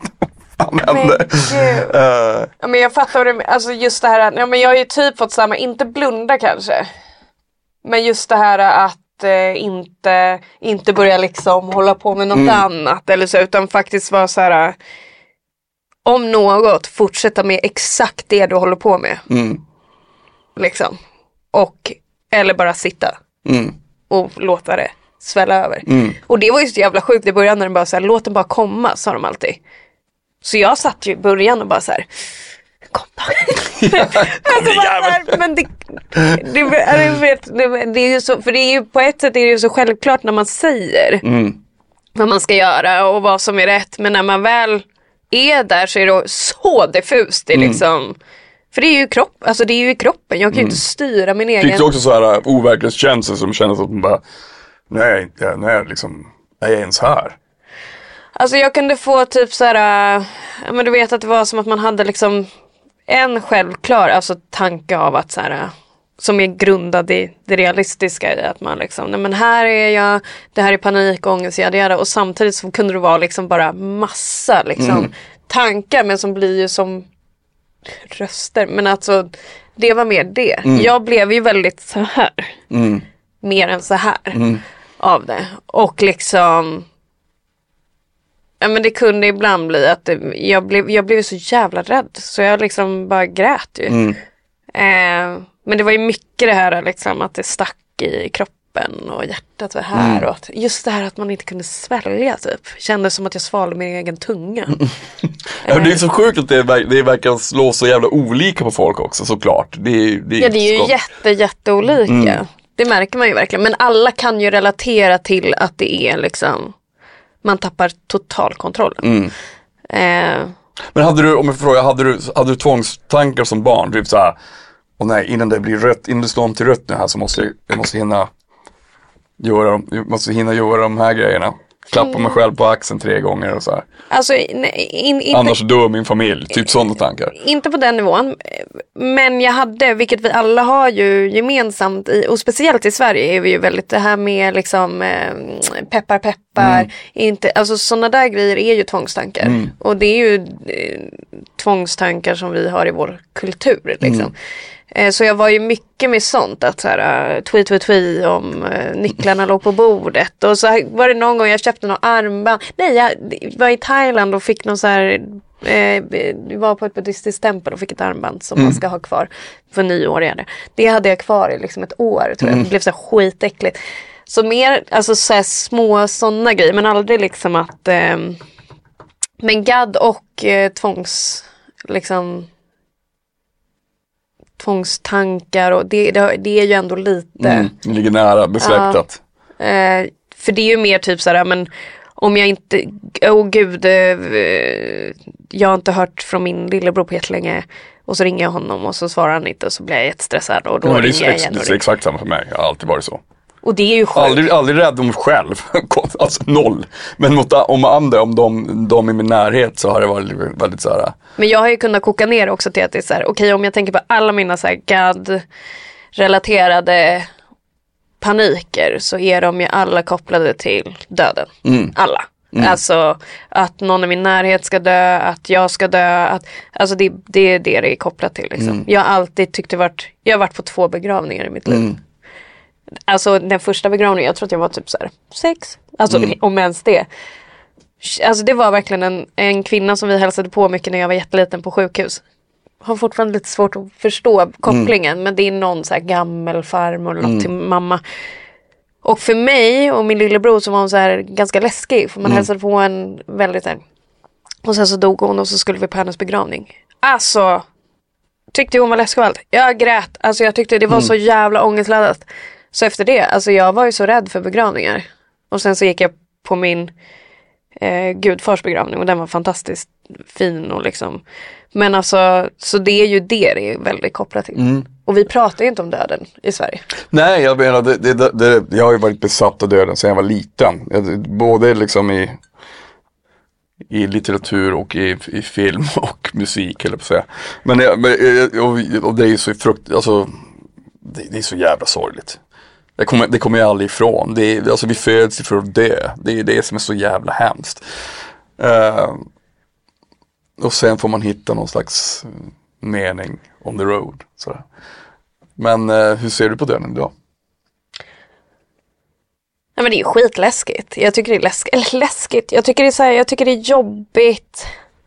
Ja, men jag fattar det, alltså just det här, ja, men jag har ju typ fått samma, inte blunda kanske, men just det här att inte börja liksom hålla på med något annat eller så, utan faktiskt vara så här, om något, fortsätta med exakt det du håller på med liksom, och eller bara sitta och låta det svälla över. Och det var ju så jävla sjukt i början när den bara så här, låt den bara komma, sa de alltid. Så jag satt ju i början och bara så här, Men det är ju så, för det är ju på ett sätt är det ju så självklart när man säger vad man ska göra och vad som är rätt, men när man väl är där så är det så diffust. Det är liksom, för det är ju alltså det är ju i kroppen. Jag kan ju inte styra min egen. Fick du också så här overklighetskänsla som kändes att man bara nej, liksom, är jag ens här? Alltså jag kunde få typ så här, men du vet att det var som att man hade liksom en självklar alltså tanke av att så här, som är grundad i det realistiska i att man liksom, nej men här är jag, det här är panik, ångest, och samtidigt så kunde det vara liksom bara massa liksom tankar, men som blir ju som röster, men alltså det var mer det. Jag blev ju väldigt så här mer än så här av det, och liksom ja, men det kunde ibland bli att jag blev så jävla rädd så jag liksom bara grät ju. Men det var ju mycket det här liksom, att det stack i kroppen och hjärtat var här och att, just det här att man inte kunde svälja typ. Kändes som att jag svalde min egen tunga. Ja, det är så sjukt att det verkar slå så jävla olika på folk också, såklart. Det är ju jätteolika. Det märker man ju verkligen. Men alla kan ju relatera till att det är liksom, man tappar totalkontrollen. Men hade du, om jag får fråga, hade du tvångstankar som barn? Typ såhär, åh nej, innan det blir rött, innan det står om till rött nu här så måste jag hinna göra de här grejerna. Klappa mig själv på axeln 3 gånger och så här. Alltså, annars dör min familj, typ sådana tankar. Inte på den nivån, men jag hade, vilket vi alla har ju gemensamt och speciellt i Sverige är vi ju väldigt det här med liksom peppar, inte, alltså sådana där grejer är ju tvångstankar och det är ju tvångstankar som vi har i vår kultur liksom. Så jag var ju mycket med sånt att så här, twi om nycklarna låg på bordet, och så var det någon gång jag köpte någon armband. Nej, jag var i Thailand och fick någon så här vi var på ett buddhistiskt tempel och fick ett armband som man ska ha kvar för nyår. Det hade jag kvar i liksom ett år tror jag. Det blev så här skitäckligt. Så mer alltså så här små sådana grejer, men aldrig liksom att men gadd och tvångstankar och det är ju ändå lite det ligger nära besläktat. För det är ju mer typ sådär, men om jag inte jag har inte hört från min lillebror på jättelänge och så ringer jag honom och så svarar han inte och så blir jag jättestressad och då ringer jag igen. Det är exakt samma för mig, jag har alltid varit så. Och det är ju sjukt. Aldrig rädd om mig själv, alltså 0. Men om andra, om de i min närhet så har det varit väldigt så här. Men jag har ju kunnat koka ner också till att det är så här, okej, om jag tänker på alla mina så här GAD-relaterade paniker så är de ju alla kopplade till döden. Alla. Alltså att någon i min närhet ska dö, att jag ska dö, alltså det är det är kopplat till liksom. Jag har alltid tyckt jag har varit på 2 begravningar i mitt liv. Alltså den första begravningen, jag tror att jag var typ så här 6. Alltså om ens det. Alltså det var verkligen en kvinna som vi hälsade på mycket när jag var jätteliten på sjukhus. Har fortfarande lite svårt att förstå kopplingen, men det är någon så här gammal farmor eller något till mamma. Och för mig och min lillebror så var hon så här ganska läskig, för man hälsade på en väldigt där. Och sen så dog hon och så skulle vi på hennes begravning. Alltså tyckte hon var läskig och allt. Jag grät, alltså jag tyckte det var så jävla ångestladdat. Så efter det, alltså jag var ju så rädd för begravningar. Och sen så gick jag på min gudfars begravning och den var fantastiskt fin och liksom. Men alltså, så det är ju det är väldigt kopplat till. Och vi pratar ju inte om döden i Sverige. Nej, jag menar, jag har ju varit besatt av döden sedan jag var liten. Både liksom i litteratur och i film och musik, eller på att säga. Men och det är ju så alltså, det är så jävla sorgligt. Det kommer jag aldrig ifrån. Alltså vi föds för att dö. Det är det som är så jävla hemskt. Och sen får man hitta någon slags mening on the road. Sådär. Men hur ser du på döden idag? Ja, men det är ju skitläskigt. Jag tycker det är läskigt. Jag tycker det är så här, jag tycker det är jobbigt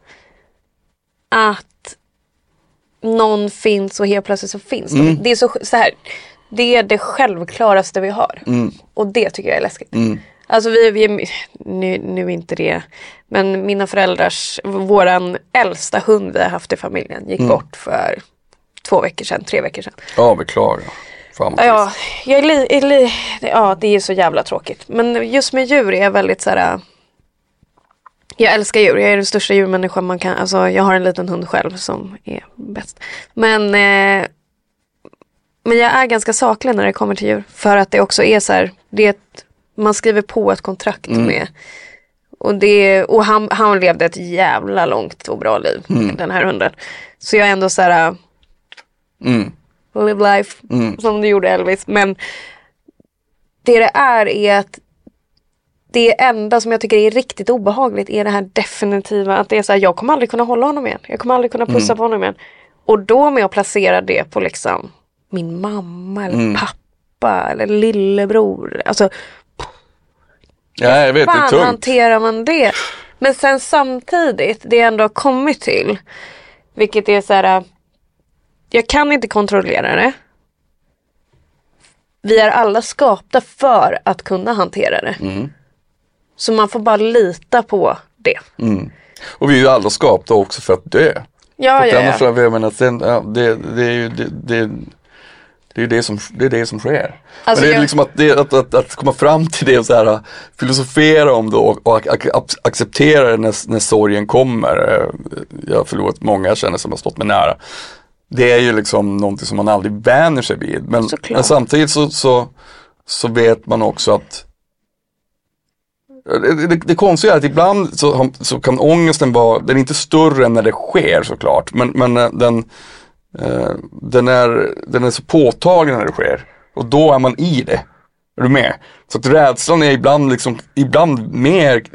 att någon finns och helt plötsligt så finns de. Det är så här. Det är det självklaraste vi har. Och det tycker jag är läskigt. Alltså vi nu är inte det, men mina föräldrars, våran äldsta hund vi har haft i familjen gick bort för 3 veckor sedan. Ja, beklagar. Ja, det är så jävla tråkigt. Men just med djur är jag väldigt så här. Jag älskar djur, jag är den största djurmänniskan man kan. Alltså jag har en liten hund själv som är bäst. Men jag är ganska saklig när det kommer till djur. För att det också är så här, man skriver på ett kontrakt med. Och han levde ett jävla långt och bra liv, den här hunden. Så jag är ändå så här. Live life, som du gjorde Elvis. Men det är att det enda som jag tycker är riktigt obehagligt är det här definitiva, att det är så här, jag kommer aldrig kunna hålla honom igen. Jag kommer aldrig kunna pussa på honom igen. Och då med att placera det på liksom min mamma eller pappa eller lillebror. Alltså, jag vet, fan det är tungt. hanterar man det? Men sen samtidigt, det jag ändå har kommit till, vilket är så här, jag kan inte kontrollera det. Vi är alla skapta för att kunna hantera det. Så man får bara lita på det. Och vi är ju alla skapta också för att dö. Ja. Jag menar, det är det som sker. Alltså, men det är liksom att komma fram till det och så här, filosofera om det och acceptera det när sorgen kommer. Jag har förlorat många jag känner som har stått mig nära. Det är ju liksom någonting som man aldrig vänjer sig vid. Men samtidigt så vet man också att det konstiga är att ibland så kan ångesten vara, den är inte större än när det sker såklart. Men den är så påtaglig när det sker. Och då är man i det. Är du med? Så att rädslan är ibland mer,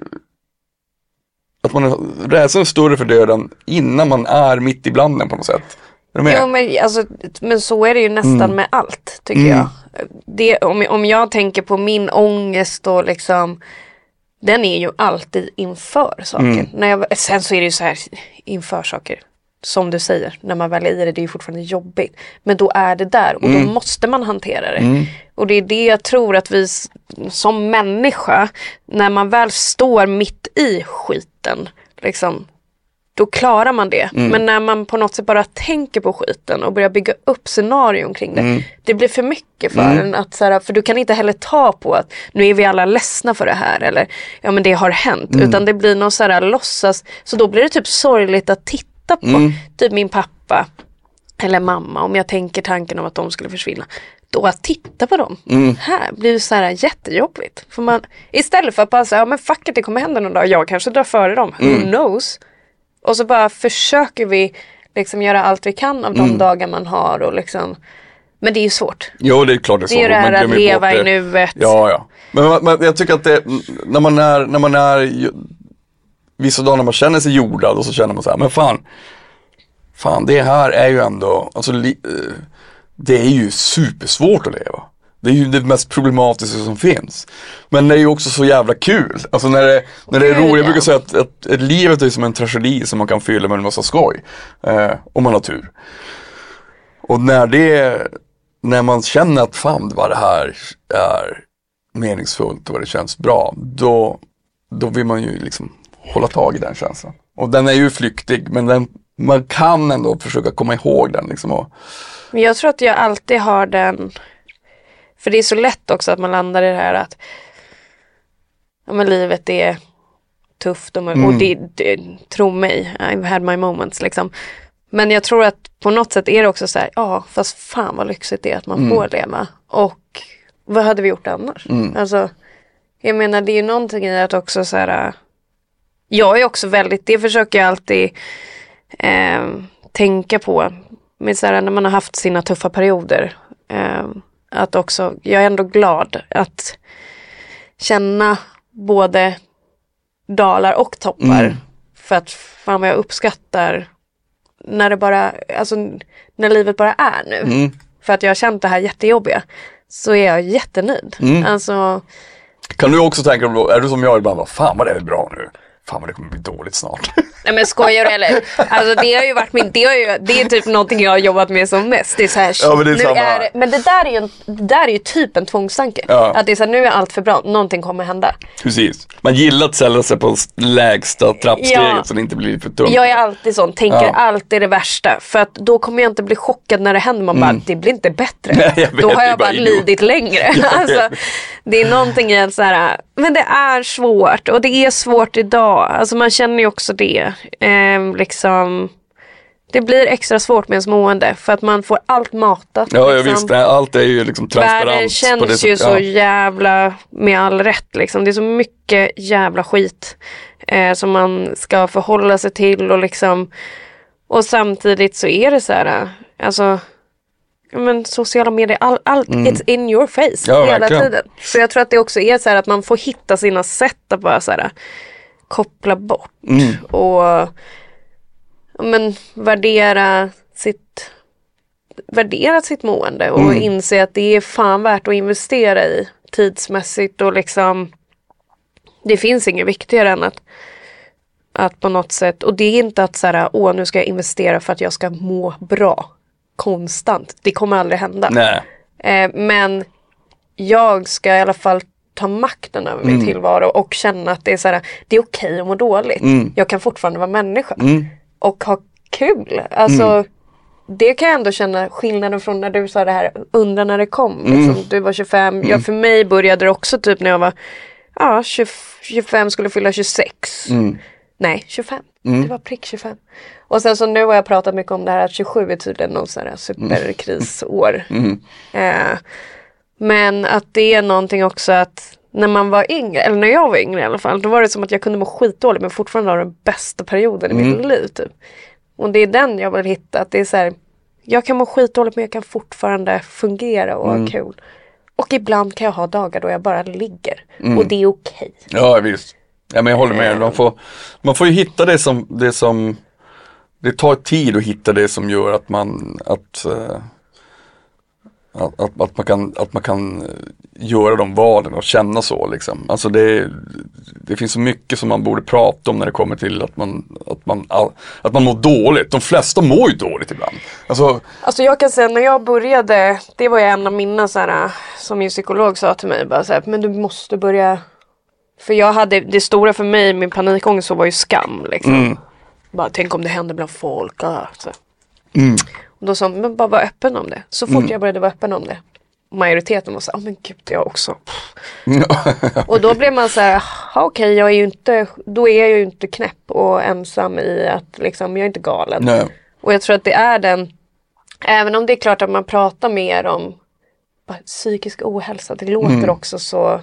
att rädslan är större för döden innan man är mitt ibland den på något sätt. Jo, men så är det ju nästan med allt, tycker jag. Det, om jag tänker på min ångest och liksom, den är ju alltid inför saker. Sen så är det ju så här, inför saker, som du säger, när man väl är i det är ju fortfarande jobbigt. Men då är det där och då måste man hantera det. Och det är det jag tror att vi som människa, när man väl står mitt i skiten, liksom, då klarar man det. Men när man på något sätt bara tänker på skiten och börjar bygga upp scenarion kring det, det blir för mycket för en. Att, så här, för du kan inte heller ta på att nu är vi alla ledsna för det här, eller ja men det har hänt. Utan det blir någon så här låtsas, så då blir det typ sorgligt att titta på typ min pappa eller mamma, om jag tänker tanken om att de skulle försvinna. Då att titta på dem här blir det så här jättejobbigt. För man, istället för att bara säga, ja men fuck it, det kommer hända någon dag, jag kanske drar före dem, who knows. Och så bara försöker vi liksom göra allt vi kan av de dagar man har och liksom, men det är ju svårt. Jo, det är klart det är så. Det är det här att leva i nuet. Ja. Men jag tycker att det, när man är vissa dagar när man känner sig jordad och så känner man så här, men fan det här är ju ändå, alltså det är ju supersvårt att leva. Det är ju det mest problematiska som finns. Men det är ju också så jävla kul. Alltså när det är roligt. Jag brukar säga att livet är som en tragedi som man kan fylla med en massa skoj. Om man har tur. Och när man känner att fan vad det här är meningsfullt och vad det känns bra. Då vill man ju liksom hålla tag i den känslan. Och den är ju flyktig, men man kan ändå försöka komma ihåg den liksom. Men jag tror att jag alltid har den. För det är så lätt också att man landar i det här att ja, men livet är tufft och tro mig, I've had my moments liksom. Men jag tror att på något sätt är det också så här, ja fast fan vad lyxigt det är att man får leva. Och vad hade vi gjort annars? Alltså, jag menar det är ju någonting i att också så här, jag är också väldigt, det försöker jag alltid tänka på med så här, när man har haft sina tuffa perioder. Att också, jag är ändå glad att känna både dalar och toppar. För att fan vad jag uppskattar när det bara, alltså när livet bara är nu. För att jag har känt det här jättejobbiga, så är jag jättenöjd. Alltså, kan du också tänka, är du som jag ibland, fan vad det är bra nu? fan vad det kommer bli dåligt snart. Nej men skojar du eller? Alltså det har ju varit det är typ någonting jag har jobbat med som mest. Det är så här, ja, men det är samma. Men det där är ju typ en tvångstanke. Ja. Att det är så här, nu är allt för bra, någonting kommer hända. Precis. Man gillar att ställa sig på lägsta trappsteget så det inte blir för tungt. Jag är alltid sån, tänker alltid det värsta. För att då kommer jag inte bli chockad när det händer. Man bara, det blir inte bättre. Nej, då har jag bara lidit längre. Alltså, det är någonting i att så här, men det är svårt. Och det är svårt idag. Alltså man känner ju också det. Liksom, det blir extra svårt med ens mående. För att man får allt matat. Ja, liksom. visst. Allt är ju liksom transparent. Världen känns ju så jävla, med all rätt liksom. Det är så mycket jävla skit som man ska förhålla sig till. Och liksom, och samtidigt så är det så här, alltså, men sociala medier, allt it's in your face hela tiden. Så jag tror att det också är så här att man får hitta sina sätt att bara så här koppla bort och men värdera sitt mående och inse att det är fan värt att investera i tidsmässigt och liksom det finns inget viktigare än att på något sätt, och det är inte att så här, nu ska jag investera för att jag ska må bra konstant. Det kommer aldrig hända. Nej. Men jag ska i alla fall ta makten över min tillvaro och känna att det är så här, det är okej att må dåligt. Jag kan fortfarande vara människa och ha kul. Alltså det kan jag ändå känna skillnaden från när du sa det här, undra när det kom. Liksom. Du var 25. Ja, för mig började det också typ när jag var 25, skulle fylla 26. Nej, 25. Det var prick 25. Och sen så nu har jag pratat mycket om det här att 27 är tydligen någon sån här superkrisår. Men att det är någonting också att när man var yngre, eller när jag var yngre i alla fall, då var det som att jag kunde må skitdåligt men fortfarande ha den bästa perioden i mitt liv typ. Och det är den jag vill hitta, att det är så här, jag kan må skitdåligt men jag kan fortfarande fungera och ha kul. Och ibland kan jag ha dagar då jag bara ligger. Och det är okej. Ja, visst. Ja, men jag håller med. Man får ju hitta det som det tar tid att hitta det som gör att man kan göra de valen och känna så liksom. Alltså det finns så mycket som man borde prata om när det kommer till att man mår dåligt. De flesta mår ju dåligt ibland. Alltså jag kan säga när jag började, det var ju en av mina så här, som min psykolog sa till mig bara så här, men du måste börja. För jag hade, det stora för mig, min panikångest så var ju skam liksom. Bara tänk om det händer bland folk. Så. Och då sa men bara vara öppen om det. Så fort jag började vara öppen om det. Majoriteten var så men gud, jag också. Och då blev man så här, okej, jag är ju inte, då är jag ju inte knäpp och ensam i att liksom, jag är inte galen. Nej. Och jag tror att det är den, även om det är klart att man pratar mer om psykisk ohälsa, det låter också så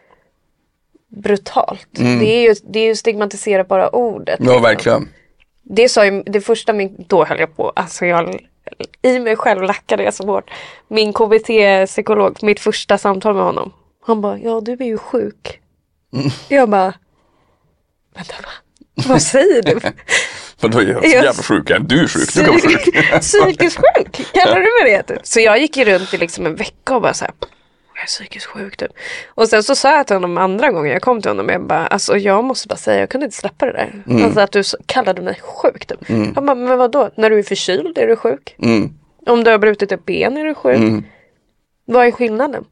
brutalt. Det är ju stigmatiserat bara ordet. Ja, verkligen. Det sa ju, det första då höll jag på, alltså jag i mig själv lackade jag så hårt. Min KBT-psykolog, mitt första samtal med honom, han bara, ja du är ju sjuk. Jag bara, vänta va? Vad säger du? Men då är jag så jävla sjuk, du är sjuk, du kan vara sjuk. Psykiskt sjuk, kallar du mig det? Så jag gick ju runt i liksom en vecka och bara så här, jag är psykiskt sjuk typ. Och sen så sa jag till honom andra gången jag kom till honom, jag bara, alltså jag måste bara säga, jag kunde inte släppa det där. Alltså att du kallade mig sjuk typ. Han bara, men vadå? När du är förkyld är du sjuk? Om du har brutit ett ben är du sjuk? Vad är skillnaden?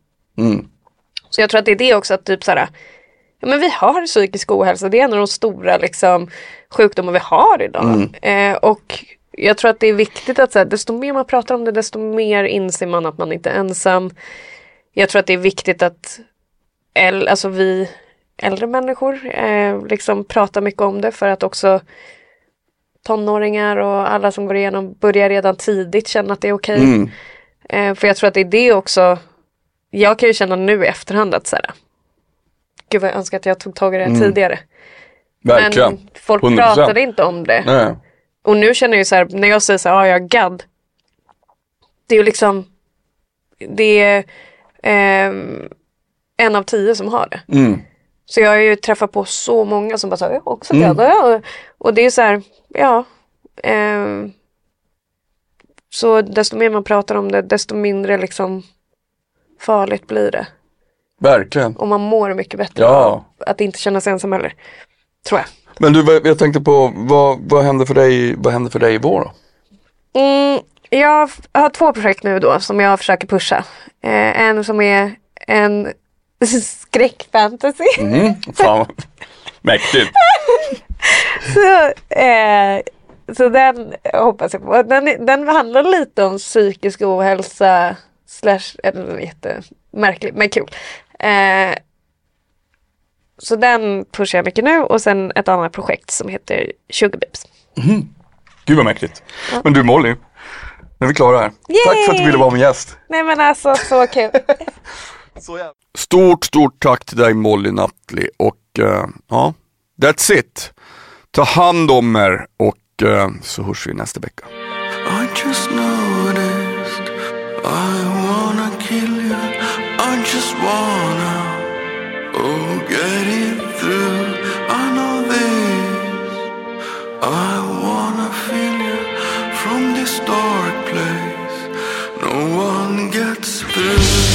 Så jag tror att det är det också, att typ såhär, ja men vi har psykisk ohälsa, det är en av de stora liksom sjukdomar vi har idag. Och jag tror att det är viktigt att så här, desto mer man pratar om det, desto mer inser man att man inte är ensam. Jag tror att det är viktigt att alltså vi äldre människor liksom pratar mycket om det, för att också tonåringar och alla som går igenom börjar redan tidigt känna att det är okej. För jag tror att det är det också, jag kan ju känna nu i efterhand att så här, gud vad jag önskar att jag tog tag i det tidigare. Verkligen. Men folk 100%. pratade inte om det. Nej. Och nu känner jag ju så här, när jag säger så här, jag är gadd. Det är ju liksom, det är 1 av 10 som har det. Så jag har ju träffat på så många som bara säger, jag är också gadd. Och det är så här, så desto mer man pratar om det, desto mindre liksom farligt blir det. Verkligen. Och man mår mycket bättre av att inte känna sig ensam heller. Tror jag. Men du, jag tänkte på, vad händer för dig i vår då? Jag har 2 projekt nu då som jag försöker pusha. En som är en skräckfantasy. Fan, mäktigt. Så den hoppas jag på. Den handlar lite om psykisk ohälsa eller jättemärkligt men kul. Så den pushar jag mycket nu och sen ett annat projekt som heter Sugar Babes. Gud vad mäktigt. Ja. Men du Molly, nu är vi klara här. Yay! Tack för att du ville vara min gäst. Nej men alltså, så kul. Stort tack till dig Molly Nutley och ja, that's it. Ta hand om er och så hörs vi nästa vecka. I just noticed I wanna kill you. I just wanna get it through. I know this. I wanna feel you from this dark place. No one gets through.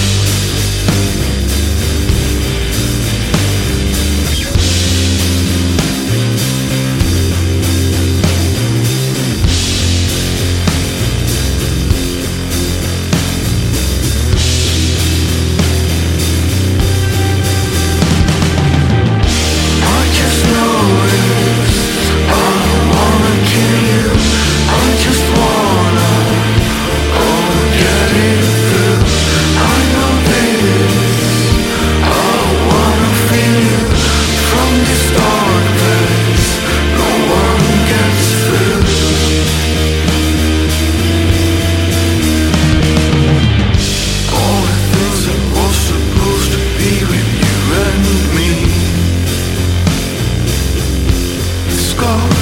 Go.